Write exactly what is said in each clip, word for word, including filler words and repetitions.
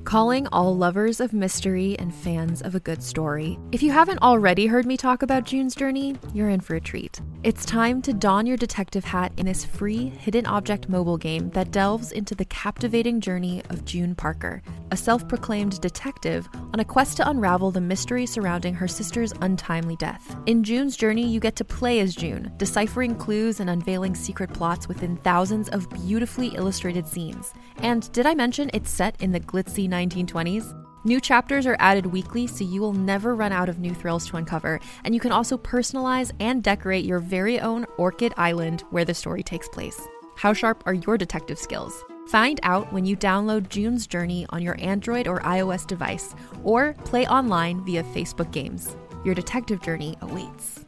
Calling all lovers of mystery and fans of a good story. If you haven't already heard me talk about June's Journey, you're in for a treat. It's time to don your detective hat in this free hidden object mobile game that delves into the captivating journey of June Parker, a self-proclaimed detective on a quest to unravel the mystery surrounding her sister's untimely death. In June's Journey, you get to play as June, deciphering clues and unveiling secret plots within thousands of beautifully illustrated scenes. And did I mention it's set in the glitzy nineteen twenties? New chapters are added weekly, so you will never run out of new thrills to uncover, and you can also personalize and decorate your very own Orchid Island where the story takes place. How sharp are your detective skills? Find out when you download June's Journey on your Android or iOS device, or play online via Facebook Games. Your detective journey awaits.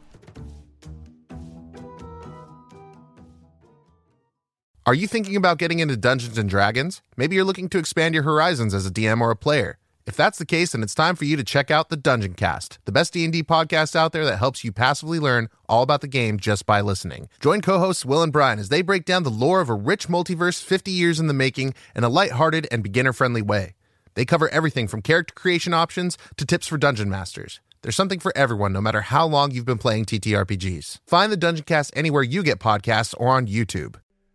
Are you thinking about getting into Dungeons and Dragons? Maybe you're looking to expand your horizons as a D M or a player. If that's the case, then it's time for you to check out the Dungeon Cast, the best D and D podcast out there that helps you passively learn all about the game just by listening. Join co-hosts Will and Brian as they break down the lore of a rich multiverse fifty years in the making in a lighthearted and beginner-friendly way. They cover everything from character creation options to tips for dungeon masters. There's something for everyone, no matter how long you've been playing T T R P Gs. Find the Dungeon Cast anywhere you get podcasts or on YouTube.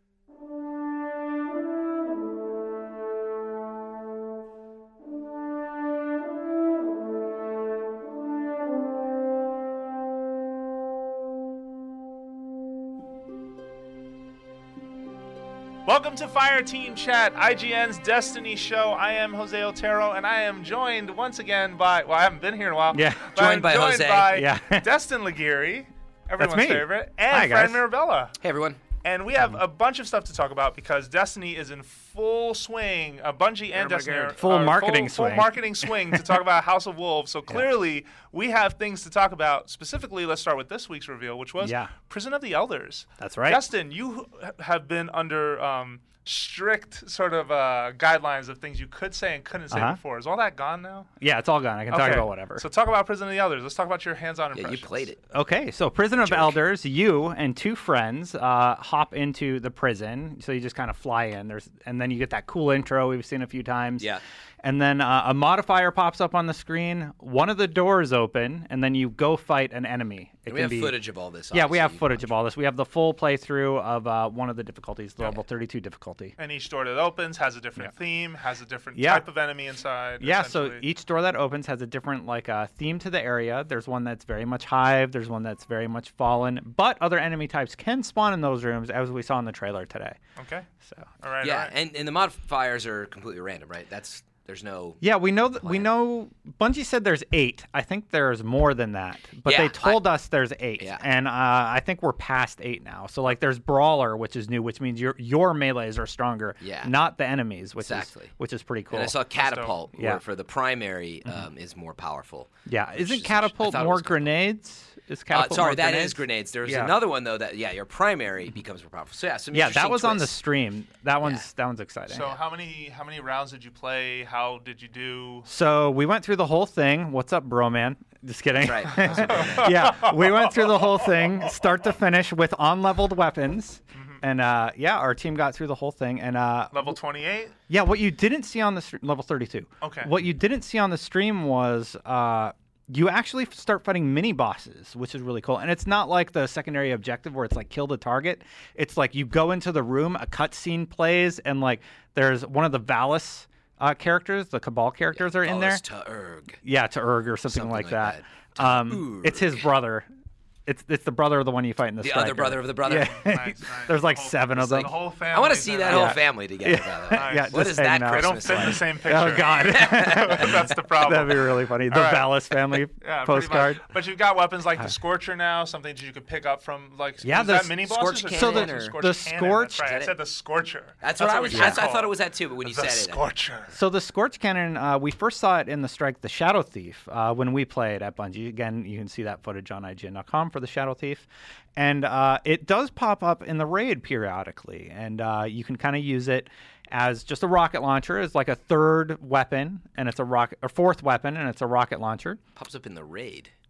Welcome to Fire Team Chat, I G N's Destiny show. I am Jose Otero, and I am joined once again by, well, I haven't been here in a while. Yeah, joined by joined Jose. by yeah. Destin Laguirre, everyone's That's me. favorite, and Hi, Fran guys. Mirabella. Hey, everyone. And we have a bunch of stuff to talk about because Destiny is in full swing. Uh, Bungie and Oh my Destiny God. are Full are marketing full, swing. Full marketing swing to talk about House of Wolves. So clearly, we have things to talk about. Specifically, let's start with this week's reveal, which was Yeah. Prison of the Elders. That's right. Justin, you h- have been under um, strict sort of uh, guidelines of things you could say and couldn't say Uh-huh. before. Is all that gone now? Yeah, it's all gone. I can talk Okay. about whatever. So talk about Prison of the Elders. Let's talk about your hands-on Yeah, impressions. you played it. Okay, so Prison of Jerk. Elders, you and two friends uh, hop into the prison. So you just kind of fly in. There's, and then you get that cool intro we've seen a few times. Yeah. And then uh, a modifier pops up on the screen. One of the doors open, and then you go fight an enemy. It And we can have be, footage of all this. Yeah, we obviously. have You can footage of watch. all this. We have the full playthrough of uh, one of the difficulties, the Okay. level thirty-two difficulty. And each door that opens has a different theme, has a different Yeah. type of enemy inside. Yeah, so essentially. each door that opens has a different like uh, theme to the area. There's one that's very much Hive. There's one that's very much Fallen. But other enemy types can spawn in those rooms, as we saw in the trailer today. Okay. So All right. all Yeah, right. and, and the modifiers are completely random, right? That's there's no. yeah, we know that we Plan. know. Bungie said there's eight. I think there's more than that, but Yeah, they told us there's eight, Yeah. and uh, I think we're past eight now. So like, there's Brawler, which is new, which means your your melees are stronger, Yeah. not the enemies, which Exactly. is which is pretty cool. And I saw catapult, Yeah. where for the primary um, is more powerful. yeah, which isn't is- I catapult thought it more was catapult. grenades? Is Uh, catapult sorry, more that grenades? is grenades. There's Yeah. another one though that yeah, your primary becomes more powerful. So yeah, some Yeah, that interesting was on the twists. stream. That one's that one's exciting. So how many how many rounds did you play? How did you do? So we went through the whole thing. What's up, bro, man? Just kidding. Right. yeah, we went through the whole thing, start to finish, with on-leveled weapons. And uh, yeah, our team got through the whole thing. And uh, Level twenty-eight? yeah, what you didn't see on the str- level thirty-two. Okay. What you didn't see on the stream was uh, you actually start fighting mini bosses, which is really cool. And it's not like the secondary objective where it's like kill the target. It's like you go into the room, a cutscene plays, and like there's one of the Valis uh, characters, the Cabal characters are in there. Valis to Urg. Yeah, to Urg or something, Something like, like that. that. Um, it's his brother. It's it's the brother of the one you fight in the The striker. other brother of the brother. Yeah. Nice, nice. There's like The whole- seven of it's them. The whole family. I want to see that now. whole family together. By the way. Nice. Yeah, What just is that hanging out. They don't Christmas fit in like? the same picture. Oh God, That's the problem. that'd be really funny. The All right. Valis family Yeah, pretty much. postcard. But you've got weapons like the Scorcher now, something that you could pick up from like Yeah, is the that mini bosses Scorch or So the- Scorcher? the Scorch the cannon, Scorch- That's right. I Is that said it? the Scorcher. That's what I was. it's That's, I called. thought it was that too, but when you The said it, Scorcher. So the Scorch Cannon, uh, we first saw it in the Strike, the Shadow Thief, uh, when we played at Bungie. Again, you can see that footage on I G N dot com for the Shadow Thief. And uh, it does pop up in the raid periodically, and uh, you can kind of use it as just a rocket launcher, as like a third weapon, and it's a rocket, or fourth weapon, and it's a rocket launcher. pops up in the raid.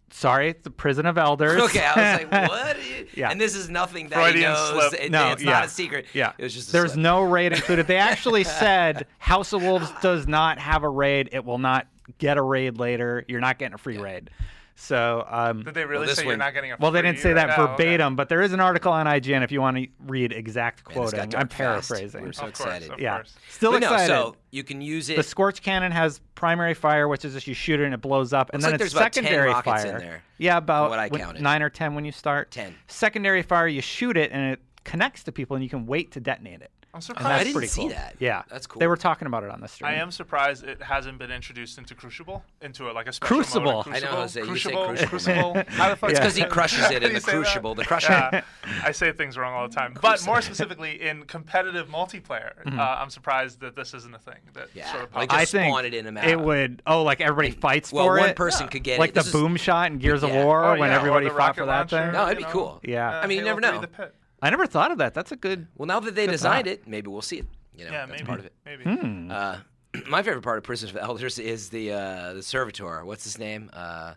Sorry, it's the Prison of Elders. Okay, I was like, what? Yeah. And this is nothing that Freudian he knows. slip. It- No, it's yeah. not a secret. Yeah, It was just a there's slip. no raid included. They actually said House of Wolves does not have a raid. It will not get a raid later. You're not getting a free raid. So, um, Did they really this say you're one- not getting a well, they free didn't say right that now? verbatim, but there is an article on I G N if you want to read exact Man, this got quoting. dark I'm fast. paraphrasing. We're so Okay. Of course, excited. of Yeah, course. still But no, excited. so you can use it. The Scorch Cannon has primary fire, which is just you shoot it and it blows up, and Looks then like it's there's about ten secondary rockets in fire. there, Yeah, about what I when- counted. nine or ten when you start. ten. Secondary fire, you shoot it and it connects to people, and you can wait to detonate it. I'm And surprised. I that's didn't pretty see cool. that. Yeah, That's cool. They were talking about it on the stream. I am surprised it hasn't been introduced into Crucible, into a, like a special Crucible. mode. I know, Jose, you say Crucible. Crucible, Crucible. How the fuck? It's Yeah. because he crushes it How in do the you say that? Crucible. The Crusher. Yeah, I say things wrong all the time. But more specifically, in competitive multiplayer, uh, I'm surprised that this isn't a thing. That Yeah, sort of like pops I just up. think spawn it in a map. it would. Oh, like everybody fights Well, for one it, person could get like it. the This is- boom shot in Gears Yeah. of War Oh, when yeah, or everybody the fought rocket for that launcher, thing. No, it'd be you know? cool. Yeah. Uh, I mean, you Halo never three, know. The Pit. I never thought of that. That's a good. Well, now that they Good designed thought. it, maybe we'll see it. You know, Yeah, that's maybe. part of it. Maybe. Hmm. Uh, my favorite part of Prison of the Elders is the uh, the servitor. What's his name? Uh,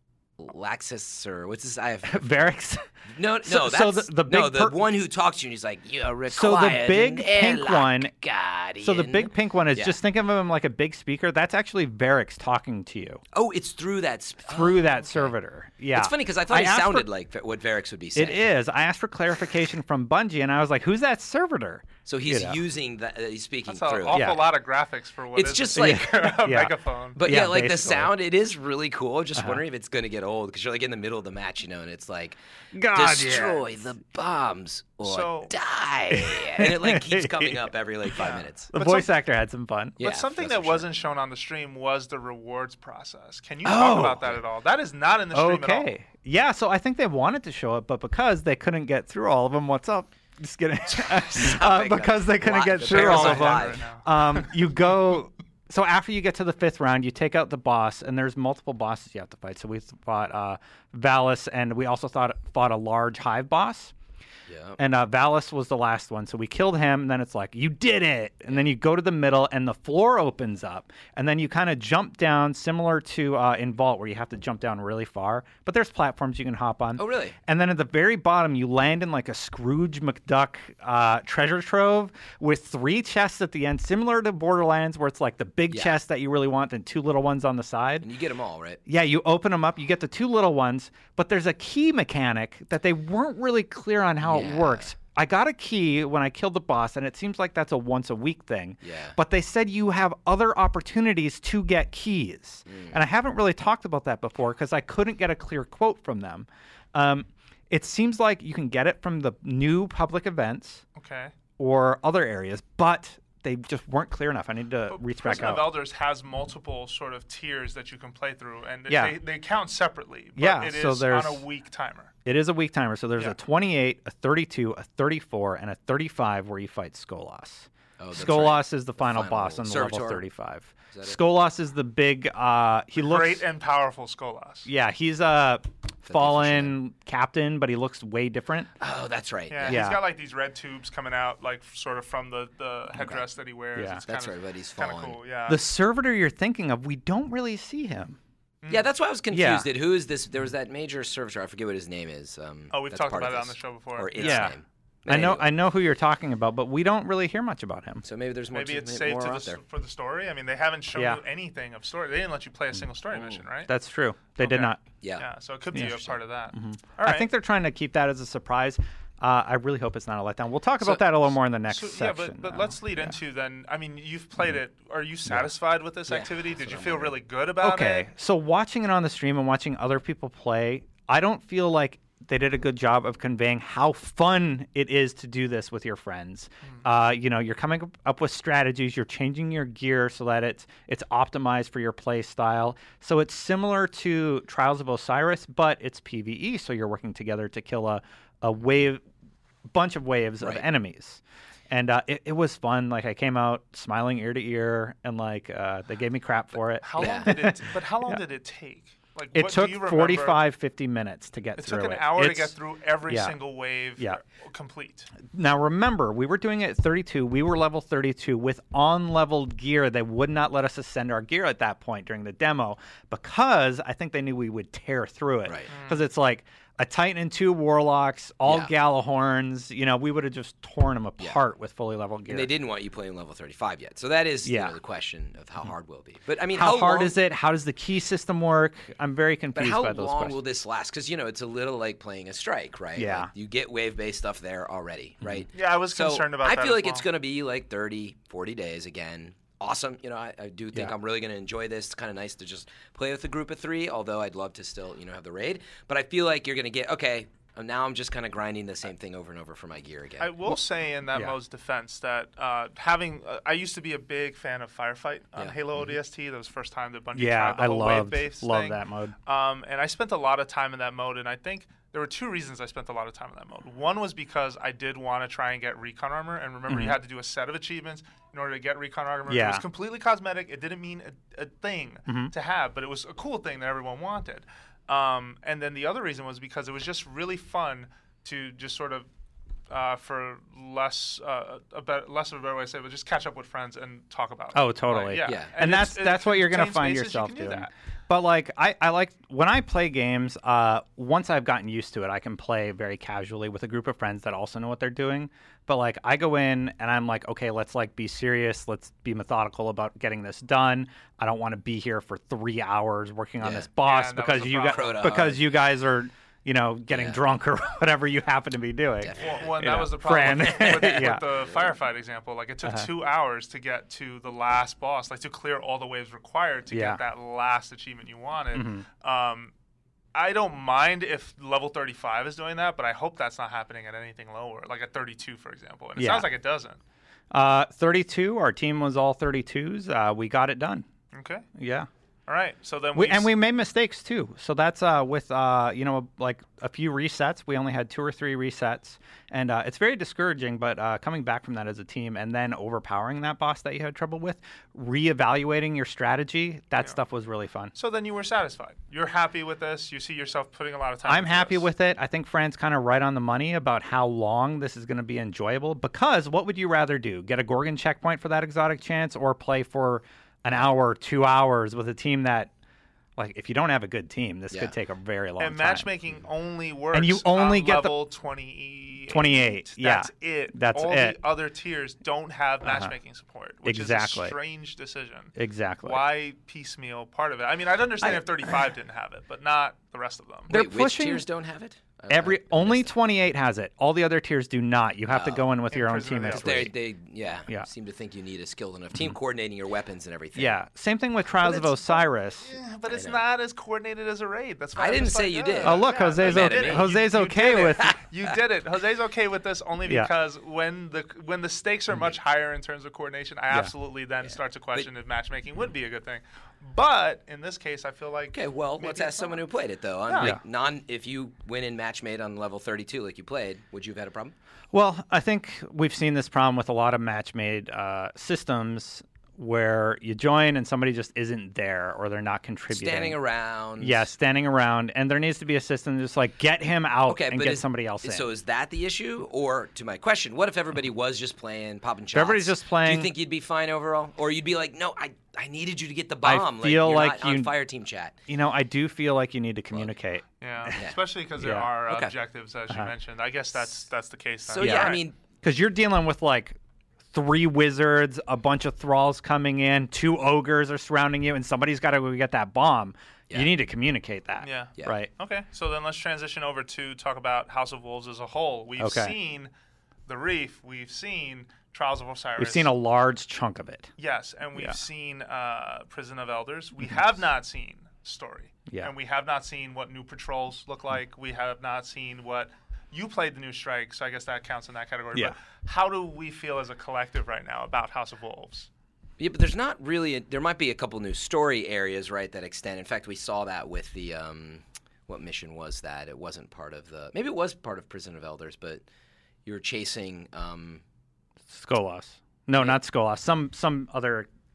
Laxus or what's his? I have Varix. no, no. So- that's so the- the no, big the per- one who talks to you. and He's like, you're required. So the big an pink airlock one- guardian. So the big pink one is Yeah. just think of him like a big speaker. That's actually Varix talking to you Oh, it's through that. Sp- through oh, that okay. servitor. Yeah. It's funny because I thought it asked for- sounded like what Varix would be saying. It is. I asked for clarification from Bungie, and I was like, "Who's that servitor?" So he's You know. using that. Uh, he's speaking That's an through. awful Yeah. lot of graphics for what It's is just a like- a Yeah. megaphone. But yeah, Yeah, like the basically. sound, it is really cool. Just Uh-huh. wondering if it's going to get old because you're like in the middle of the match, you know, and it's like God, destroy the bombs or So- die, and it like keeps coming up every like five Yeah. minutes. The But voice some- actor had some fun. Yeah, but something that's that for sure. wasn't shown on the stream was the rewards process. Can you talk Oh. about that at all? That is not in the stream at all. Okay. Yeah. So I think they wanted to show it, but because they couldn't get through all of them, what's up? Just kidding. uh, making because they couldn't Live. get The through bears all are of them. live. Right now. um, you go. So after you get to the fifth round, you take out the boss, and there's multiple bosses you have to fight. So we fought uh, Valis, and we also thought fought a large hive boss. Yeah. And uh, Valis was the last one, so we killed him. And then it's like, you did it! And then you go to the middle, and the floor opens up, and then you kind of jump down, similar to uh, in Vault, where you have to jump down really far. But there's platforms you can hop on. Oh, really? And then at the very bottom, you land in like a Scrooge McDuck uh, treasure trove with three chests at the end, similar to Borderlands, where it's like the big Yeah. chest that you really want, and two little ones on the side. And you get them all, right? Yeah, you open them up, you get the two little ones, but there's a key mechanic that they weren't really clear on how it Yeah. works. I got a key when I killed the boss, and it seems like that's a once a week thing. Yeah. But they said you have other opportunities to get keys. Mm. And I haven't really talked about that before because I couldn't get a clear quote from them. Um, it seems like you can get it from the new public events Okay. or other areas, but they just weren't clear enough. I need to But reach back Prison of out. Elders has multiple sort of tiers that you can play through, and Yeah. they, they count separately. But Yeah, it is so there's- on a week timer. It is a week timer, so there's Yeah. a twenty-eight, a thirty-two, a thirty-four, and a thirty-five where you fight Skolas. Oh, that's Skolas right. is the final, Final boss on the level servitor. thirty-five. Is that it? Skolas is the big. Uh, he looks. Great and powerful Skolas. Yeah, he's a fallen captain, but he looks way different. Oh, that's right. Yeah, Yeah. he's got like these red tubes coming out, like sort of from the, the headdress that he wears. Yeah. It's That's kinda, right, but he's kind of fallen. cool. Yeah. The servitor you're thinking of, we don't really see him. Yeah, that's why I was confused. Yeah. At who is this? There was that major servitor. I forget what his name is. Um, oh, we've that's talked part about of it on this. the show before. Or its Yeah. name. I know, Anyway, I know who you're talking about, but we don't really hear much about him. So maybe there's more. Maybe to, it's maybe saved more to the, out s- there. for the story. I mean, they haven't shown Yeah. you anything of story. They didn't let you play a single story mission, right? That's true. They did Okay. not. Yeah. yeah, so it could be a part of that. Mhm. All right. I think they're trying to keep that as a surprise. Uh, I really hope it's not a letdown. We'll talk So- about that a little more in the next So, yeah, section. but, but though. let's lead Yeah. into then. I mean, you've played it. Are you satisfied with this Yeah, activity? that's Did what you I'm feel wondering. really good about Okay, it? so watching it on the stream and watching other people play, I don't feel like they did a good job of conveying how fun it is to do this with your friends. Uh, you know, you're coming up- up with strategies, you're changing your gear so that it's it's optimized for your play style. So it's similar to Trials of Osiris, but it's PvE, so you're working together to kill a, a wave, bunch of waves Right. of enemies. And uh, it, it was fun. Like, I came out smiling ear to ear, and like uh, they gave me crap for it. How Yeah. long did it? But how long did it take? Like It what, took do you remember? forty-five, fifty minutes to get It through took an it. hour to It's- get through every yeah. single wave Yeah. complete. Now remember, we were doing it at thirty-two. We were level thirty-two with on-leveled gear. They would not let us ascend our gear at that point during the demo because I think they knew we would tear through it. Right. Because it's like a Titan and two Warlocks, all Yeah. Galahorns. You know, we would have just torn them apart with fully leveled gear. And they didn't want you playing level thirty-five yet. So that is you Yeah. know, the question of how hard will it be. But I mean, how, how, hard long, is it? How does the key system work? I'm very But confused how by those long questions. will this last? Because, you know, it's a little like playing a strike, right? Yeah. Like, you get wave-based stuff there already, right? Yeah, I was So concerned about I that feel as like it's well. going to be like thirty, forty days again. Awesome. You know, I, I do think Yeah. I'm really going to enjoy this. It's kind of nice to just play with a group of three, although I'd love to still, you know, have the raid. But I feel like you're going to get, okay, now I'm just kind of grinding the same thing over and over for my gear again. I will say in that yeah. mode's defense that uh, having uh, I used to be a big fan of Firefight on Yeah. Halo O D S T. That was the first time that Bungie Yeah, tried the I whole loved wave-based loved thing. that mode. Um, and I spent a lot of time in that mode, and I think there were two reasons I spent a lot of time in that mode. One was because I did want to try and get recon armor, and remember you had to do a set of achievements in order to get recon armor. It Yeah. was completely cosmetic. It didn't mean a, a thing to have, but it was a cool thing that everyone wanted. Um, and then the other reason was because it was just really fun to just sort of, uh, for less uh, a bet- less of a better way to say it, but just catch up with friends and talk about it. Oh, totally. Like, yeah. Yeah. And, it's- that's it- that's if what it you're gonna contains find spaces, you yourself can do doing. that. But like I, I like when I play games, uh, once I've gotten used to it, I can play very casually with a group of friends that also know what they're doing. But like I go in and I'm like, okay, let's like be serious, let's be methodical about getting this done. I don't want to be here for three hours working on Yeah. this boss Yeah, that was because the you got problem. because you guys are, you know, getting Yeah. drunk or whatever you happen to be doing. Definitely. Well, well, and You that know, was the problem with, friend. with, with Yeah. the firefight example. Like, it took two hours to get to the last boss, like to clear all the waves required to Yeah. get that last achievement you wanted. Mhm. Um, I don't mind if level thirty-five is doing that, but I hope that's not happening at anything lower, like at thirty-two, for example. And it Yeah. sounds like it doesn't. Uh, thirty-two. Our team was all thirty-twos. Uh, we got it done. Okay. Yeah. All right. So then We, we, and we made mistakes too. So that's uh, with uh, you know like a few resets. We only had two or three resets, and uh, it's very discouraging. But uh, coming back from that as a team, and then overpowering that boss that you had trouble with, reevaluating your strategy, that stuff was really fun. So then you were satisfied. You're happy with this. You see yourself putting a lot of time. I'm into happy this. with it. I think Fran's kind of right on the money about how long this is going to be enjoyable. Because what would you rather do? Get a Gorgon checkpoint for that exotic chance, or play for an hour, two hours with a team that, like, if you don't have a good team, this Yeah. could take a very long And time. matchmaking only works. you only on get the- level twenty-eight. twenty-eight, yeah. That's it. That's All it. the other tiers don't have matchmaking support, which Exactly. is a strange decision. Exactly. Why piecemeal part of it? I mean, I'd understand I- if thirty-five didn't have it, but not the rest of them. They're Wait, which pushing- tiers don't have it? I- Every I- I only missed that. twenty-eight has it. All the other tiers do not. You have to Oh. go in with In your own Prison of team the at Elders. They, three. they, yeah, Yeah. seem to think you need a skilled enough team coordinating your weapons and everything. Yeah. Same thing with Trials of it's- Osiris. Yeah, but it's know. not as coordinated as a raid. That's why I I'm didn't just say like, you uh, did. Oh, look, yeah, Jose's you okay- did it. Jose's You- you okay did it. with- You did it. Jose's okay with this only Yeah. because when the when the stakes are much higher in terms of coordination, I absolutely then start to question if matchmaking would be a good thing. But in this case, I feel like Okay, well, maybe let's it's ask someone not. who played it though. On, Yeah. like, Yeah. non, if you win in match made on level thirty-two like you played, would you have had a problem? Well, I think we've seen this problem with a lot of match-made uh, systems where you join and somebody just isn't there or they're not contributing. Standing around. Yeah, standing around, and there needs to be a system just like get him out Okay, and but get is, somebody else in. So is that the issue? Or to my question, what if everybody was just playing, popping shots? everybody's just Do playing- you think you'd be fine overall? Or you'd be like, no, I I needed you to get the I bomb. feel like, you're like not on you- fire team chat. you know, I do feel like you need to communicate. Yeah, especially because there Yeah. are Okay. objectives, as you Uh-huh. mentioned. I guess that's that's the case. So then. yeah, I Alright. mean, Because you're dealing with like three wizards, a bunch of thralls coming in, two ogres are surrounding you, and somebody's got to go get that bomb. Yeah. You need to communicate that. Yeah. Yeah. Right. Okay, so then let's transition over to talk about House of Wolves as a whole. We've Okay. seen the Reef, we've seen Trials of Osiris. We've seen a large chunk of it. Yes, and we've Yeah. seen uh, Prison of Elders. We have not seen Story. Yeah. And we have not seen what new patrols look like. We have not seen what you played the new strike, so I guess that counts in that category. Yeah. But how do we feel as a collective right now about House of Wolves? Yeah, but there's not really. A, there might be a couple new story areas, right, that extend. In fact, we saw that with the um, what mission was that? It wasn't part of the. Maybe it was part of Prison of Elders, but you were chasing. Um, Skolas. No, not Skolas. Some some other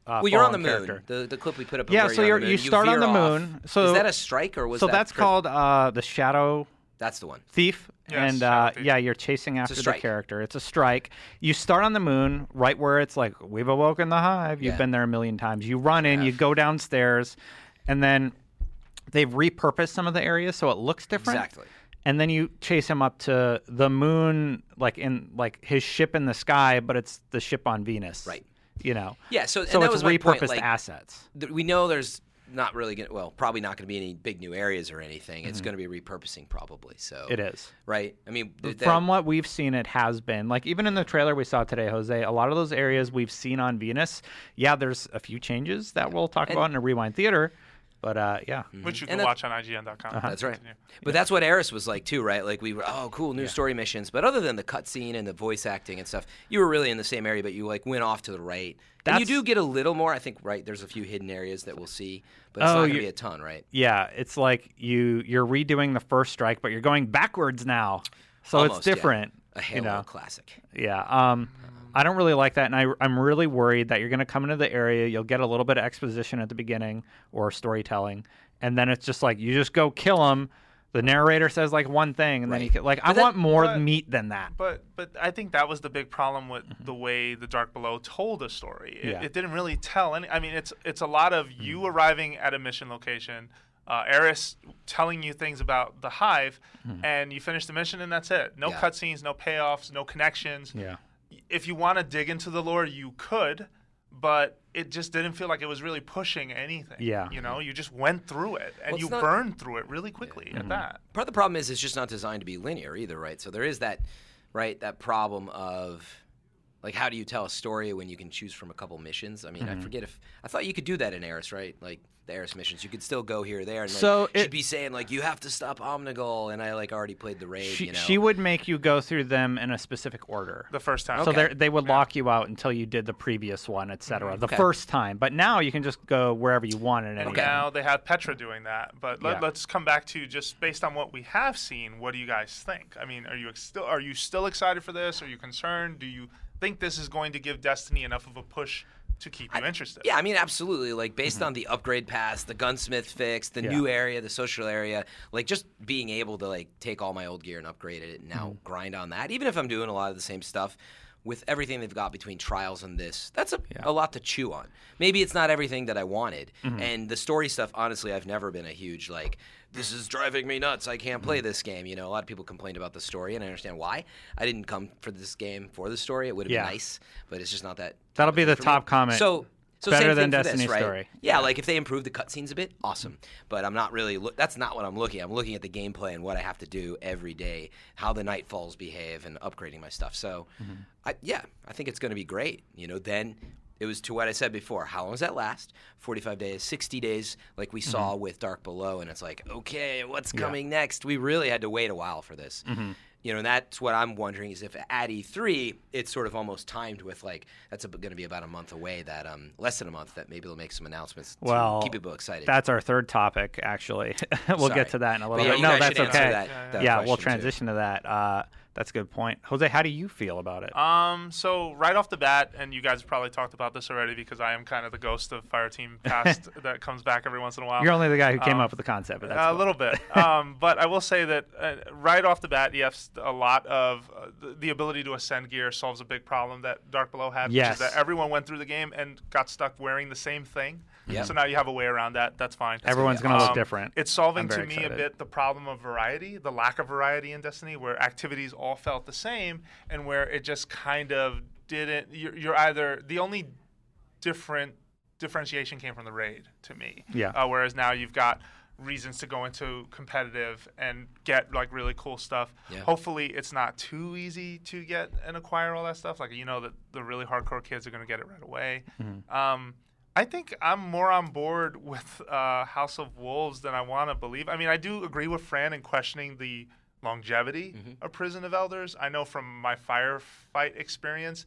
Uh, well, you're on the fallen moon. character. The the clip we put up. Of Yeah, where so you're, you're, on the you moon. start veer on the off. moon. So is that a strike or was so that? that's pri- called uh, the Shadow That's the one. Thief. Yes, and Shadow uh, Thief. yeah, you're chasing a after the strike. character. It's a strike. You start on the moon, right where it's like, we've awoken the hive. You've Yeah. been there a million times. You run in, Yeah. you go downstairs, and then they've repurposed some of the areas so it looks different. Exactly. And then you chase him up to the moon, like in like his ship in the sky, but it's the ship on Venus. Right. You know. Yeah. So, So and that it's was my point. repurposed Like, assets. th- we know there's not really going to, well, probably not going to be any big new areas or anything. It's going to be repurposing probably. So It is. right. I mean, th- that- From what we've seen, it has been. Like, even in the trailer we saw today, Jose, a lot of those areas we've seen on Venus, yeah, there's a few changes that we'll talk And- about in a Rewind Theater. But, uh, yeah. Which you And can that- watch on I G N dot com. That's right. Continue. But that's what Eris was like too, right? Like we were, oh, cool, new story missions. But other than the cutscene and the voice acting and stuff, you were really in the same area, but you like went off to the right. And you That's- do get a little more. I think right. There's a few hidden areas that we'll see, but it's Oh, not gonna you- be a ton, right? Yeah, it's like you, you're redoing the first strike, but you're going backwards now. So Almost, it's yeah. different. A Halo you know? classic. Yeah. Um, I don't really like that, and I, I'm really worried that you're going to come into the area, you'll get a little bit of exposition at the beginning or storytelling, and then it's just like you just go kill him. The narrator says like one thing, and then you Right. kill. Like I But that- want more but- meat than that. But but I think that was the big problem with the way the Dark Below told a story. It, Yeah. it didn't really tell any. I mean, it's it's a lot of you arriving at a mission location, uh, Eris telling you things about the Hive, and you finish the mission and that's it. No Yeah. cutscenes, no payoffs, no connections. Yeah. If you want to dig into the lore, you could, but it just didn't feel like it was really pushing anything. Yeah. You know, you just went through it and Well, you it's not- burned through it really quickly at that. Part of the problem is it's just not designed to be linear either, right? So there is that, right, that problem of, like, how do you tell a story when you can choose from a couple missions? I mean, I forget if I thought you could do that in Eris, right? Like the Eris missions, you could still go here or there, and like, So she'd it- be saying like, you have to stop Omnigul, and I like already played the raid. She, you know, she would make you go through them in a specific order. The first time. So Okay. they they would lock you out until you did the previous one, et cetera. The Okay. first time, but now you can just go wherever you want at any And time. now they have Petra doing that. But let, Yeah. let's come back to just based on what we have seen. What do you guys think? I mean, are you ex- still are you still excited for this? Are you concerned? Do you think this is going to give Destiny enough of a push to keep you interested? Yeah, I mean, absolutely. Like, based on the upgrade pass, the gunsmith fix, the Yeah. new area, the social area, like, just being able to, like, take all my old gear and upgrade it and now grind on that, even if I'm doing a lot of the same stuff, with everything they've got between Trials and this, that's a, a lot to chew on. Maybe it's not everything that I wanted. And the story stuff, honestly, I've never been a huge, like, this is driving me nuts. I can't play this game. You know, a lot of people complained about the story, and I understand why. I didn't come for this game for the story. It would have Yeah. been nice, but it's just not that. That'll type be of the thing for me. top comment. So, so Better same than thing for Destiny this, right? story. Yeah, like if they improve the cutscenes a bit, awesome. But I'm not really. Look, that's not what I'm looking at. I'm looking at the gameplay and what I have to do every day, how the Nightfalls behave, and upgrading my stuff. So, I, yeah, I think it's going to be great. You know, then. It was to what I said before. How long does that last? forty-five days, sixty days, like we saw with Dark Below. And it's like, okay, what's coming next? We really had to wait a while for this. You know, and that's what I'm wondering is if at E three, it's sort of almost timed with like, that's going to be about a month away, that um, less than a month, that maybe they'll make some announcements to Well, keep people excited. That's our third topic, actually. we'll Sorry. get to that in a But little yeah, bit. you No, guys that's should answer okay. that- Yeah, that yeah, we'll question, too. transition to that. Uh, that's a good point. Jose, how do you feel about it? Um, so right off the bat, and you guys have probably talked about this already because I am kind of the ghost of Fireteam Past that comes back every once in a while. You're only the guy who came um, up with the concept, but that's a cool. little bit. um, but I will say that uh, right off the bat, yes, a lot of uh, the, the ability to ascend gear solves a big problem that Dark Below had, Yes. which is that everyone went through the game and got stuck wearing the same thing. Yep. So now you have a way around that. That's fine. Everyone's going to look Um, different. It's solving I'm to very me excited. a bit the problem of variety, the lack of variety in Destiny, where activities all felt the same and where it just kind of didn't. You're, you're either the only different differentiation came from the raid to me. Yeah. Uh, whereas now you've got reasons to go into competitive and get like really cool stuff. Yeah. Hopefully it's not too easy to get and acquire all that stuff. Like, you know that the really hardcore kids are going to get it right away. Mm-hmm. Um, I think I'm more on board with uh, House of Wolves than I want to believe. I mean, I do agree with Fran in questioning the longevity of Prison of Elders. I know from my firefight experience,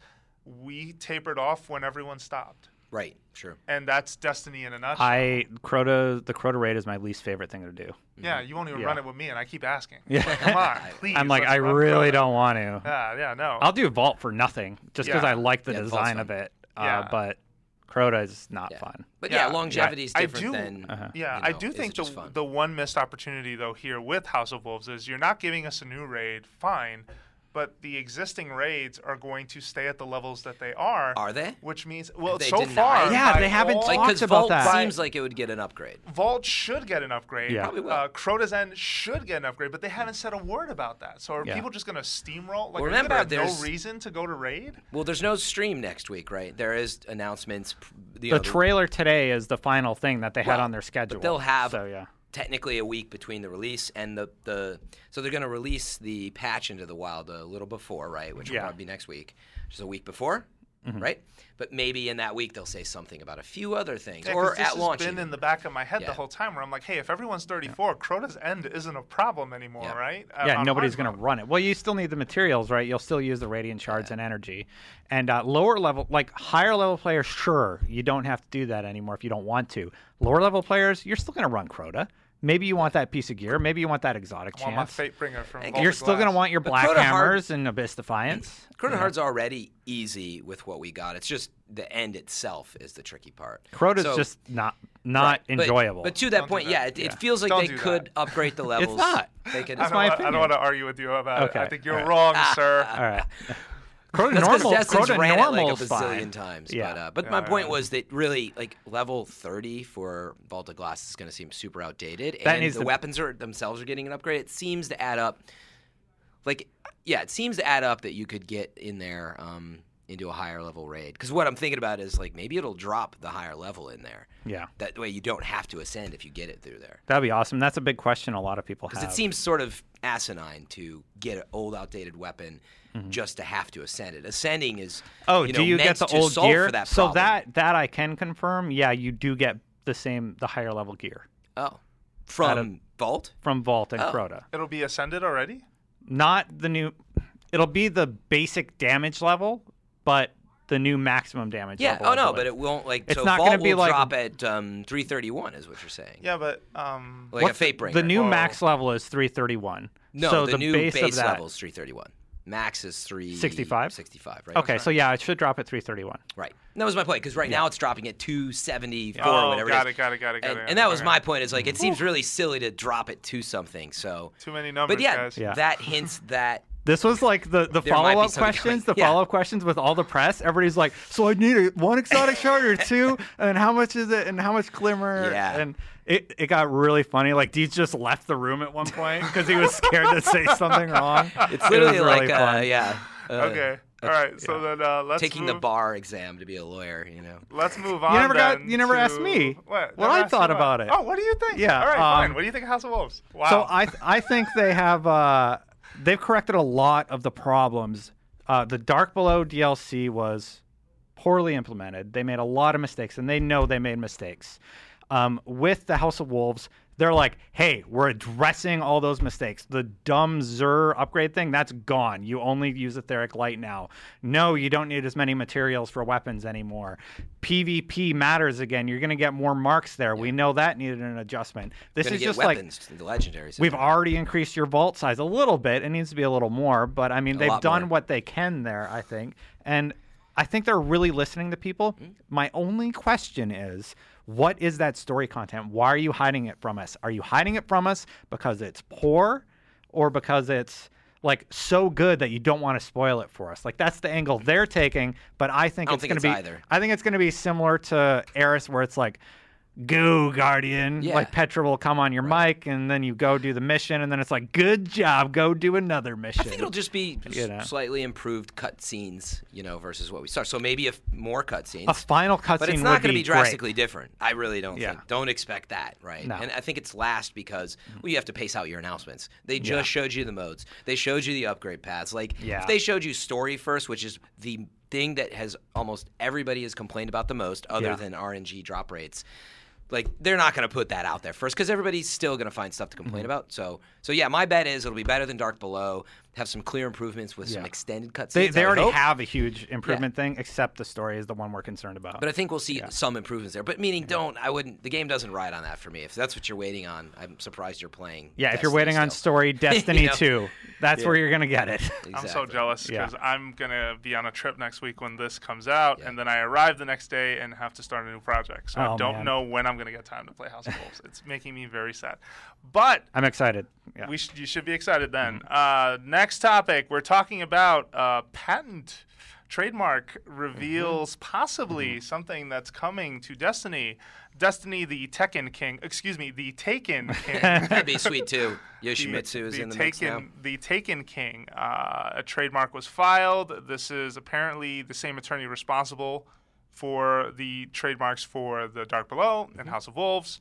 we tapered off when everyone stopped. Right, sure. And that's Destiny in a nutshell. I Crota, the Crota raid is my least favorite thing to do. yeah, you won't even Yeah. run it with me, and I keep asking. Yeah. Like, come on, please. I'm like, let's I run really Crota. don't want to. Yeah, yeah, no. I'll do Vault for nothing, just because Yeah. I like the Yeah, Vault's design fun. of it. Uh, Yeah. But Crota is not yeah. fun. But yeah, yeah longevity yeah, is different I do, than. Uh-huh. Yeah, you know, I do think the fun? the one missed opportunity though here with House of Wolves is you're not giving us a new raid, fine. But the existing raids are going to stay at the levels that they are. Are they? Which means, well, they so denied? far, yeah, they haven't all, talked like, about Vault that. Seems like it would get an upgrade. Vault should get an upgrade. Yeah. Probably will. Uh, Crota's End should get an upgrade, but they haven't said a word about that. So are yeah. people just going to steamroll? Like, well, are remember, you gonna have there's no reason to go to raid? Well, there's no stream next week, right? There is announcements. You the know, trailer today is the final thing that they well, had on their schedule. But they'll have. So yeah. Technically a week between the release and the, the so they're going to release the patch into the wild a little before, right? Which will yeah. probably be next week, which is a week before, mm-hmm. right? But maybe in that week they'll say something about a few other things, yeah, or this at launch. This has been even. in the back of my head yeah. the whole time, where I'm like, hey, if everyone's thirty-four, yeah. Crota's End isn't a problem anymore, yeah. right? Yeah, uh, nobody's going to run it. Well, you still need the materials, right? You'll still use the radiant shards yeah. and energy, and uh, lower level, like higher level players, sure, you don't have to do that anymore if you don't want to. Lower level players, you're still going to run Crota. Maybe you want that piece of gear. Maybe you want that exotic I want chance. my Fatebringer from You're still going to want your but Black Crota Hammers Hard, and Abyss Defiance. Crota yeah. Hard's already easy with what we got. It's just the end itself is the tricky part. Crota's so, just not not right. enjoyable. But, but to that don't point, that. yeah, it, yeah, it feels like don't they could that. upgrade the levels. It's not. They could, I, don't my want, I opinion. don't want to argue with you about okay. it. I think you're right. wrong, sir. All right. Crota That's normal, Destin's Crota ran it like a normal's bazillion fine. times. Yeah. But, uh, but Yeah, my yeah. point was that really, like, level thirty for Vault of Glass is going to seem super outdated. That and needs the to... weapons are themselves are getting an upgrade. It seems to add up. Like, yeah, it seems to add up that you could get in there um, into a higher level raid. Because what I'm thinking about is, like, maybe it'll drop the higher level in there. Yeah. That way you don't have to ascend if you get it through there. That'd be awesome. That's a big question a lot of people have. Because it seems sort of asinine to get an old, outdated weapon mm-hmm. just to have to ascend it. Ascending is oh, you know, do you meant get the to old solve gear? for that so problem. that that I can confirm. Yeah, you do get the same, the higher level gear Oh, from of- Vault? from Vault and Oh. Crota. It'll be ascended already? Not the new. It'll be the basic damage level, but the new maximum damage Yeah. level. Oh I no, believe. but it won't like. It's so not Vault gonna be will like- drop at um, three thirty-one, is what you're saying. Yeah, but um, Like What's a Fatebringer. The new Whoa. max level is three thirty-one. no, so the, the new base, base, of that, level is three thirty-one. Max is three sixty-five? sixty-five, right? Okay, so yeah, it should drop at three thirty-one. Right. And that was my point because right now it's dropping at two seventy-four oh, or whatever got it it, is. got it, got it, got and, it. and that was Okay. my point. Is like it seems really silly to drop it to something. So Too many numbers, But yeah, guys. Yeah. that hints that This was like the, the There might be follow-up something questions, coming. the Yeah. follow-up questions with all the press. Everybody's like, so I need a, one exotic shard or two, and how much is it, and how much glimmer? Yeah. And it, it got really funny. Like, Deeds just left the room at one point because he was scared to say something wrong. it's literally it was like really uh, fun. yeah. Uh, Okay. All right. So then uh, let's taking move, the bar exam to be a lawyer, you know. Let's move on. You never got- then you never to- asked me what, what Never I asked thought you what? about it. Oh, what do you think? Yeah, All right, um, fine. What do you think of House of Wolves? Wow. So I th- I think they have uh, they've corrected a lot of the problems. Uh, the Dark Below D L C was poorly implemented. They made a lot of mistakes, and they know they made mistakes. Um, with the House of Wolves, they're like, hey, we're addressing all those mistakes. The dumb Zur upgrade thing, that's gone. You only use etheric light now. No, you don't need as many materials for weapons anymore. PvP matters again. You're going to get more marks there. We know that needed an adjustment. This Gonna is get just like weapons, the legendaries. we've already increased your vault size a little bit. It needs to be a little more, but I mean, A they've lot done more. what they can there, I think. And I think they're really listening to people. Mm-hmm. My only question is, what is that story content? Why are you hiding it from us? Are you hiding it from us because it's poor or because it's like so good that you don't want to spoil it for us? Like that's the angle they're taking, but I think I don't it's think going it's to be either. I think it's going to be similar to Eris where it's like, go Guardian. Yeah. Like Petra will come on your mic and then you go do the mission and then it's like, good job, go do another mission. I think it'll just be You know. slightly improved cutscenes, you know, versus what we saw. So maybe if more cutscenes. a final cutscene But it's would not going to be be drastically great. different. I really don't Yeah. think. Don't expect that, right? No. And I think it's last because well, you have to pace out your announcements. They just Yeah. showed you the modes. They showed you the upgrade paths. Like Yeah. if they showed you story first, which is the thing that has almost everybody has complained about the most, other Yeah. than R N G drop rates. Like they're not going to put that out there first because everybody's still going to find stuff to complain Mm-hmm. about. So, so yeah, my bet is it'll be better than Dark Below. have some clear improvements with some Yeah. extended cutscenes. They they I would already hope. have a huge improvement thing, except the story is the one we're concerned about. But I think we'll see some improvements there. But meaning, don't I wouldn't. The game doesn't ride on that for me. If that's what you're waiting on, I'm surprised you're playing. yeah, if you're Destiny waiting on still. story, Destiny You know? two, that's Yeah. where you're gonna get it. I'm so Exactly. jealous Yeah. because I'm gonna be on a trip next week when this comes out, Yeah. and then I arrive the next day and have to start a new project. So Oh, I don't man. know when I'm gonna get time to play House of Wolves. It's making me very sad. But I'm excited. Yeah. we sh- you should be excited then. Uh, next topic, we're talking about uh, patent trademark reveals possibly something that's coming to Destiny. Destiny, the Tekken King, excuse me, the Taken King. That'd be sweet too. Yoshimitsu is the in the Taken, mix now. The Taken King. Uh, a trademark was filed. This is apparently the same attorney responsible for the trademarks for the Dark Below and House of Wolves.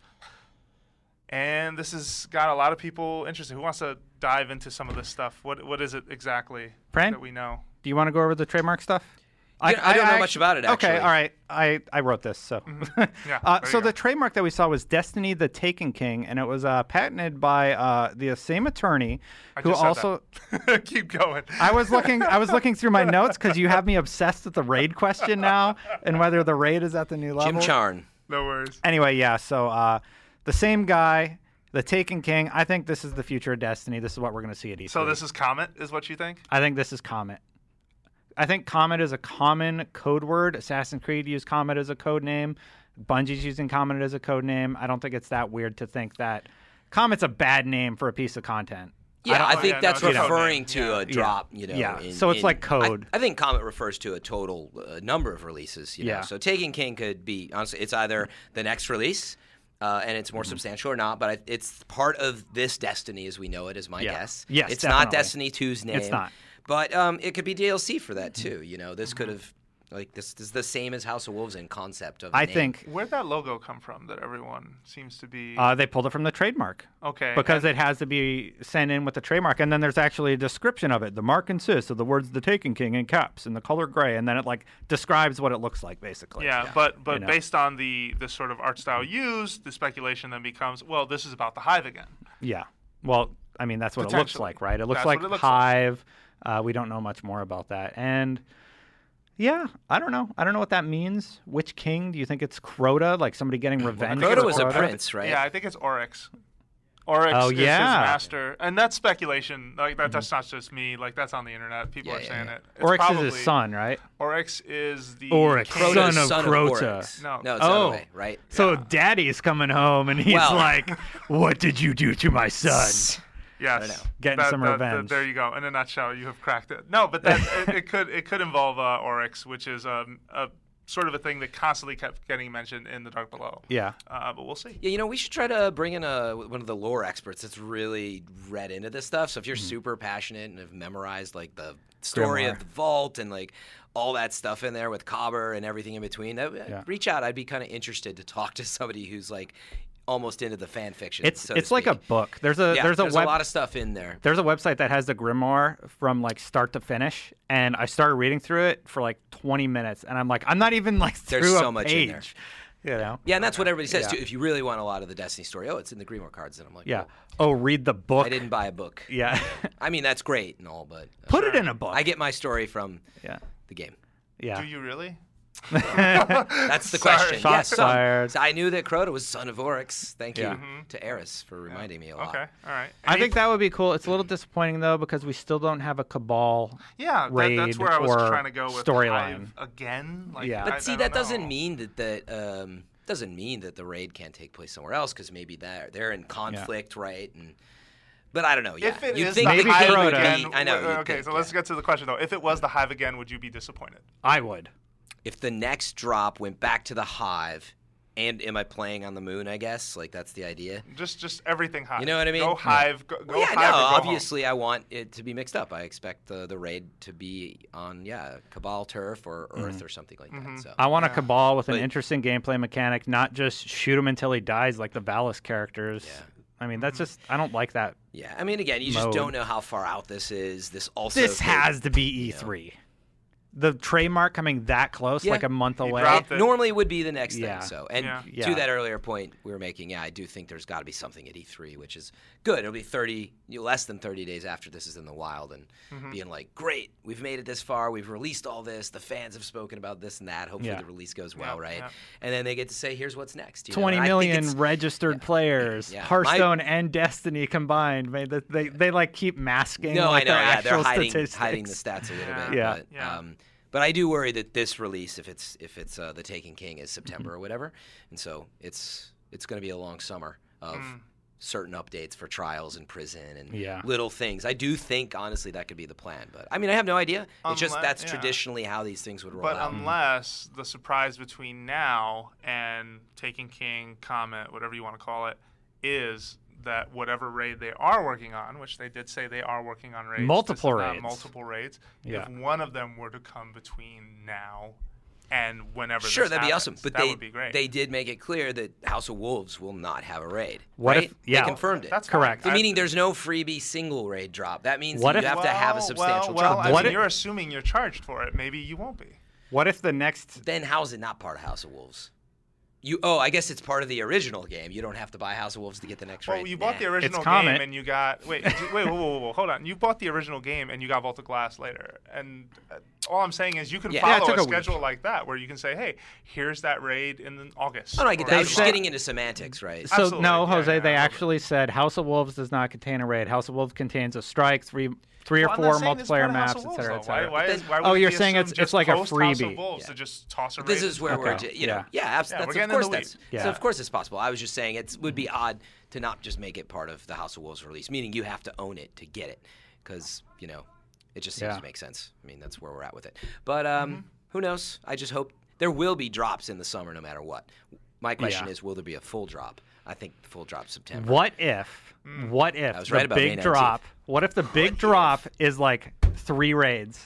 And this has got a lot of people interested. Who wants to dive into some of this stuff? What What is it exactly Fran? that we know? Do you want to go over the trademark stuff? Yeah, I don't know much about it, Okay, actually. all right. I, I wrote this. So, Yeah, uh, there so you go. the trademark that we saw was Destiny the Taken King, and it was uh, patented by uh, the same attorney I who just said also. that. Keep going. I was looking. I was looking through my notes because you have me obsessed with the raid question now, and whether the raid is at the new level. Jim Charn. No worries. Anyway, yeah. So uh, the same guy, the Taken King. I think this is the future of Destiny. This is what we're going to see at E three. So this is Comet, is what you think? I think this is Comet. I think Comet is a common code word. Assassin's Creed used Comet as a code name. Bungie's using Comet as a code name. I don't think it's that weird to think that Comet's a bad name for a piece of content. Yeah, don't- I, oh, think yeah, no, that's it's a code referring name. to Yeah. a drop, you know. Yeah, in- so it's in- like code. I, I think Comet refers to a total uh, number of releases, you know. Yeah. So Taken King could be, honestly, it's either the next release, uh, and it's more Mm-hmm. substantial or not, but I, it's part of this Destiny as we know it, is my Yeah. guess. Yes, It's not definitely. Destiny two's name. It's not. But um, it could be D L C for that, Mm-hmm. too, you know. This could have, like, this, this is the same as House of Wolves in concept of I name. think Where'd that logo come from that everyone seems to be... uh, they pulled it from the trademark. okay. Because and- it has to be sent in with the trademark, and then there's actually a description of it. The mark consists of the words "the Taken King" in caps and the color gray, and then it like describes what it looks like, basically. Yeah, but but know. based on the the sort of art style used, the speculation then becomes, well, this is about the Hive again. Yeah. Well, I mean, that's what it looks Potentially. like, right? It looks That's like what it looks like. Hive. Uh, we don't know much more about that, and yeah, I don't know. I don't know what that means. Which king? Do you think it's Crota, like somebody getting revenge? Crota for was a Crota? prince, right? Yeah, I think it's Oryx. Oryx Oh, is yeah. his master, and that's speculation. Like that, that's not just me. Like that's on the internet. People Yeah, are yeah, saying yeah. it. It's Oryx probably, is his son, right? Oryx is the Oryx, king. Crota son is of son Crota. Oryx. No. no, it's Oh. the other way, right? So daddy's coming home, and he's Well- like, "What did you do to my son?" Yes, I don't know. Getting That- some that- that- revenge. there you go. In a nutshell, you have cracked it. No, but that, it, it could it could involve uh, Oryx, which is um, a sort of a thing that constantly kept getting mentioned in the Dark Below. Yeah. Uh, but we'll see. Yeah, you know, we should try to bring in a one of the lore experts that's really read into this stuff. So if Mm-hmm. you're super passionate and have memorized like the story Grimoire. of the vault and like all that stuff in there with Cobber and everything in between, that, Yeah. reach out. I'd be kind of interested to talk to somebody who's like almost into the fan fiction. It's so to it's like a speak. book. There's a yeah, there's a web lot of stuff in there. there's a website that has the grimoire from like start to finish, and I started reading through it for like twenty minutes, and I'm like, I'm not even like through There's a so much in page. there. You know? Yeah, and that's what everybody says Yeah. too. If you really want a lot of the Destiny story, oh, it's in the Grimoire cards, and I'm like, Yeah. well, Oh, read the book. I didn't buy a book. Yeah. I mean, that's great and all, but uh, Put it in a book. I get my story from Yeah. the game. Yeah. Do you really? That's the Sorry. question. Shots Yes, son. fired. So I knew that Crota was son of Oryx. Thank you Yeah. to Eris for reminding me a lot. Okay. All right. I Any- think that would be cool. It's a little disappointing though because we still don't have a Cabal. Yeah, that, that's raid where I was or trying to go with storyline. Hive again. Like, Yeah. I- But see, I that don't doesn't know. mean that that um, doesn't mean that the raid can't take place somewhere else because maybe they're they're in conflict, right? And but I don't know. Yeah, If it you'd is think the Maybe the Hive game would Crota. again, be. I know. w- you'd Okay, think, so let's yeah. get to the question though. If it was the Hive again, would you be disappointed? I would. If the next drop went back to the Hive, and am I playing on the moon? I guess like that's the idea. Just just everything Hive. You know what I mean? Go Yeah. Hive. Go, go Well, yeah, Hive. no. or go home. Obviously, I want it to be mixed up. I expect the the raid to be on yeah Cabal turf or Earth Mm-hmm. or something like that. So I want a Cabal with an But- interesting gameplay mechanic, not just shoot him until he dies like the Valis characters. Yeah. I mean, that's just I don't like that. yeah, I mean, again, you just Mode. don't know how far out this is. This also This could- has to be E three. the trademark coming that close, Yeah. like a month He away. dropped It it. normally would be the next Yeah. thing. So, and Yeah. Yeah. to that earlier point we were making, yeah, I do think there's got to be something at E three, which is good. It'll be thirty, you know, less than thirty days after this is in the wild, and Mm-hmm. being like, great, we've made it this far, we've released all this, the fans have spoken about this and that. Hopefully Yeah. the release goes well, Yeah, right? yeah. And then they get to say, here's what's next. You know? Twenty And I think million it's- registered players, Yeah. Hearthstone and Destiny combined. Man, they, they they like keep masking. No, like I know. their Yeah, they're actual hiding statistics. hiding the stats a little Yeah. bit. Yeah. But, Yeah. Um, but I do worry that this release, if it's if it's uh, the Taken King, is September Mm-hmm. or whatever, and so it's it's going to be a long summer of Mm. certain updates for trials in prison and Yeah. little things. I do think honestly that could be the plan, but I mean I have no idea. It's just Unless- that's yeah. traditionally how these things would roll But out. unless the surprise between now and Taken King, Comet, whatever you want to call it, is that whatever raid they are working on, which they did say they are working on raids, this Multiple is not raids. multiple raids. Yeah. If one of them were to come between now and whenever, Sure, this that'd be happens, awesome. But that they would be great. they did make it clear that House of Wolves will not have a raid. What right? if- yeah. They confirmed it. That's Correct. fine. So I- meaning there's no freebie single raid drop. That means What that you if- have to have a Well, substantial well, well, drop. I What mean, if- you're assuming you're charged for it. Maybe you won't be. What if the next? Then how is it not part of House of Wolves? You oh, I guess it's part of the original game. You don't have to buy House of Wolves to get the next Well, raid. you bought Nah. the original game Comet. and you got wait, wait, wait, whoa, whoa, whoa, hold on. You bought the original game and you got Vault of Glass later. And uh, all I'm saying is you can Yeah. Yeah, it follow took a a week. schedule like that where you can say, hey, here's that raid in August. Oh, no, I get or that. I They was just said- getting into semantics, right? So Absolutely. no, Yeah, Jose. yeah, they I love actually said House of Wolves does not contain a raid. House of Wolves contains a strike, three, three Well, or I'm four not saying it's part multiplayer of House maps, of et cetera, Wolves, et though. cetera. Why, why, But is, then- why would Oh, it you're be saying assumed it's- just it's like a post House of freebie. Wolves Yeah. to just toss a But this raid is where in? we're, Okay. ju- you know, Yeah. yeah, abs- Yeah, that's we're of getting course in the that's weeds. so Yeah. of course it's possible. I was just saying it would be odd to not just make it part of the House of Wolves release, meaning you have to own it to get it, because you know, it just seems Yeah. to make sense. I mean, that's where we're at with it. But um, Mm-hmm. who knows? I just hope there will be drops in the summer, no matter what. My question Yeah. is, will there be a full drop? I think the full drop September. What if? Mm. What if I was the right about May big nineteenth. drop? What if the big if? drop is like three raids?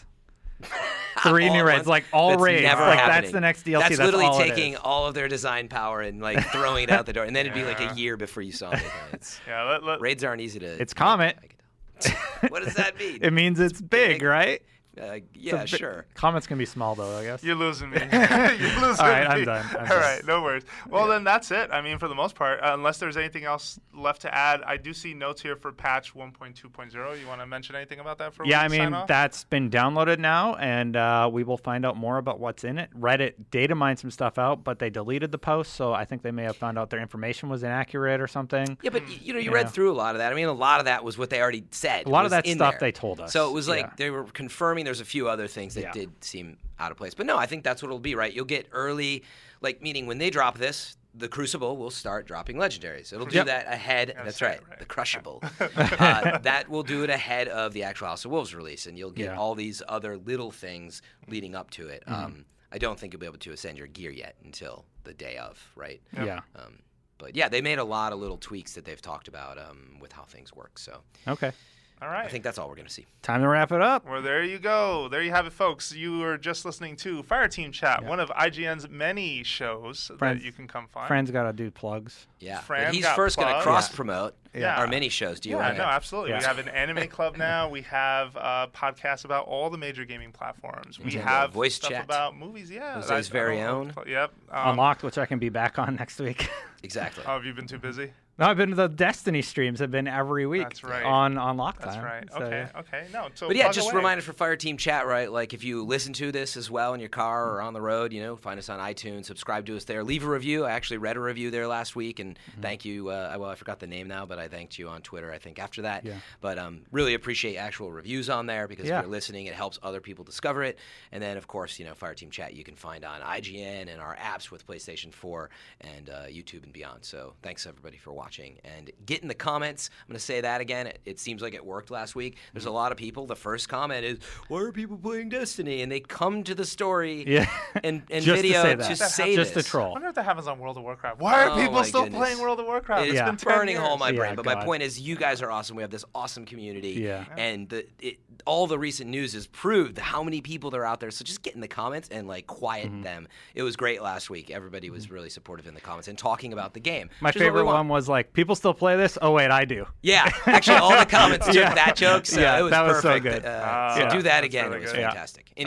Three All new at raids, once? like all That's raids. never Like happening. that's the next D L C. That's, That's literally all it taking is. all of their design power and like throwing it out the door, and then it'd be like Yeah. a year before you saw anything. It's, Yeah, let, let, raids aren't easy to. It's Comet. I can tell. What does that mean? It means it's big, big. right? Uh, It's a yeah, bi- sure. Comets can be small though, I guess. You're losing me. You're losing All right, me. I'm done. I'm All done. right, no worries. Well, then that's it. I mean, for the most part, uh, unless there's anything else left to add, I do see notes here for patch one point two point oh. You want to mention anything about that for Yeah, I we sign mean, off? that's been downloaded now, and uh, we will find out more about what's in it. Reddit data mined some stuff out, but they deleted the post, so I think they may have found out their information was inaccurate or something. Yeah, but y- you know, you Yeah. read through a lot of that. I mean, a lot of that was what they already said. A lot of was that in stuff there. they told us. So it was like Yeah. they were confirming. There's a few other things that Yeah. did seem out of place. But no, I think that's what it'll be, right? You'll get early, like meaning when they drop this, the Crucible will start dropping legendaries. It'll do Yep. that ahead. Gotta That's say right, it right. the Crushable. uh, that will do it ahead of the actual House of Wolves release, and you'll get Yeah. all these other little things leading up to it. Mm-hmm. Um, I don't think you'll be able to ascend your gear yet until the day of, right? Yeah. Um, but yeah, they made a lot of little tweaks that they've talked about um, with how things work. So Okay. All right. I think that's all we're going to see. Time to wrap it up. Well, there you go. There you have it, folks. You were just listening to Fire Team Chat, one of I G N's many shows Friends- that you can come find. Friends got to do plugs. Yeah, Fran but he's got first going to plugged. cross promote Yeah. our mini shows. Do you Yeah, want to? no, absolutely. Yeah. We have an anime club now. We have uh, podcasts about all the major gaming platforms. We Nintendo have voice stuff chat. about movies. Yeah, Jose's I- I very don't know. own. Yep. Um, Unlocked, which I can be back on next week. Exactly. Oh, have you been too busy? No, I've been to the Destiny streams. Have been every week. That's right. On on lock That's time. right. So, Okay. yeah. Okay. No. So But yeah, plug just away. reminders for Fire Team Chat, right? Like if you listen to this as well in your car or on the road, you know, find us on iTunes, subscribe to us there, leave a review. I actually read a review there last week, and Mm-hmm. thank you. Uh, well, I forgot the name now, but I thanked you on Twitter. I think after that. Yeah. But um, really appreciate actual reviews on there because Yeah. if you're listening, it helps other people discover it. And then of course, you know, Fire Team Chat you can find on I G N and our apps with PlayStation four and uh, YouTube and beyond. So thanks everybody for watching and get in the comments. I'm going to say that again. It, it seems like it worked last week. There's a lot of people. The first comment is, "Why are people playing Destiny?" And they come to the story Yeah. and, and Just to video say to that. say Just this. to troll. I wonder if that happens on World of Warcraft. Why are Oh people my still goodness. playing World of Warcraft? It's It's Yeah. been been ten burning a hole in my Yeah, brain. But my God. point is, you guys are awesome. We have this awesome community. Yeah. And the, it, all the recent news has proved how many people there are out there. So just get in the comments and like quiet Mm-hmm. them. It was great last week. Everybody was really supportive in the comments and talking about the game. My which is what we favorite want. one was like, people still play this? Oh, wait, I do. Yeah, actually, all the comments took Yeah. that joke. So Yeah, it was that was so perfect. good. Uh, Ah, so do that that's again. really It was good. Yeah. fantastic. Anyway, All right.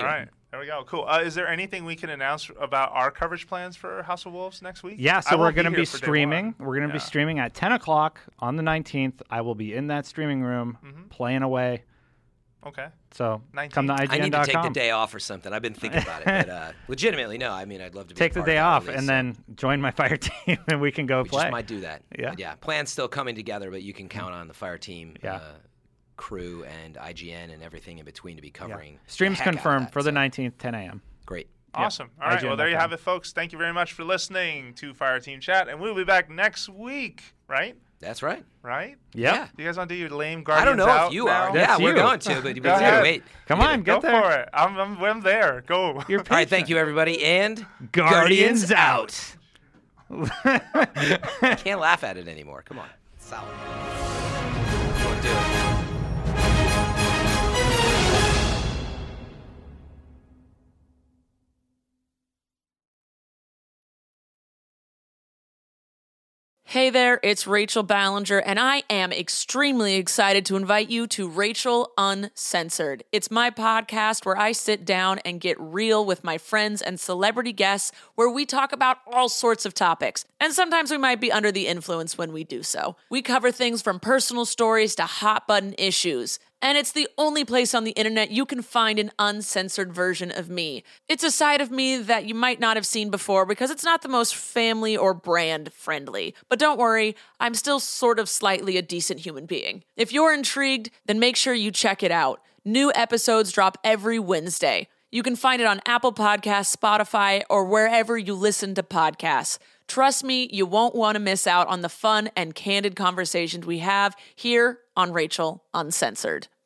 There we go. Cool. Uh, is there anything we can announce about our coverage plans for House of Wolves next week? Yeah, so I we're won't going to here be for day streaming. one. We're going to Yeah. be streaming at ten o'clock on the nineteenth. I will be in that streaming room Mm-hmm. playing away. Okay. So nineteenth. come to I G N dot com. I need to take the day off or something. I've been thinking about it, but uh, legitimately, no. I mean, I'd love to be Take a the part day of that off release, and so then join my fire team, and we can go we play. just might do that. Yeah. But yeah. Plan's still coming together, but you can count on the fire team, Yeah. uh, crew, and I G N and everything in between to be Yeah. covering. the Streams heck out of confirmed that, for the so nineteenth, ten a.m. Great. Awesome. All right. Well, there you I G N dot com. have it, folks. Thank you very much for listening to Fire Team Chat, and we'll be back next week, right? That's right. Right? Yep. Yeah. You guys want to do your lame I Guardians don't know out if you now? are. That's yeah, we're you. going to, but Go ahead. wait. Come on, Go get there. for it. I'm, I'm, I'm there. Go. You're All right, thank you, everybody, and Guardians out. I can't laugh at it anymore. Come on. It's solid. Don't do it. Hey there, it's Rachel Ballinger, and I am extremely excited to invite you to Rachel Uncensored. It's my podcast where I sit down and get real with my friends and celebrity guests, where we talk about all sorts of topics. And sometimes we might be under the influence when we do so. We cover things from personal stories to hot button issues. And it's the only place on the internet you can find an uncensored version of me. It's a side of me that you might not have seen before because it's not the most family or brand friendly. But don't worry, I'm still sort of slightly a decent human being. If you're intrigued, then make sure you check it out. New episodes drop every Wednesday. You can find it on Apple Podcasts, Spotify, or wherever you listen to podcasts. Trust me, you won't want to miss out on the fun and candid conversations we have here on Rachel Uncensored.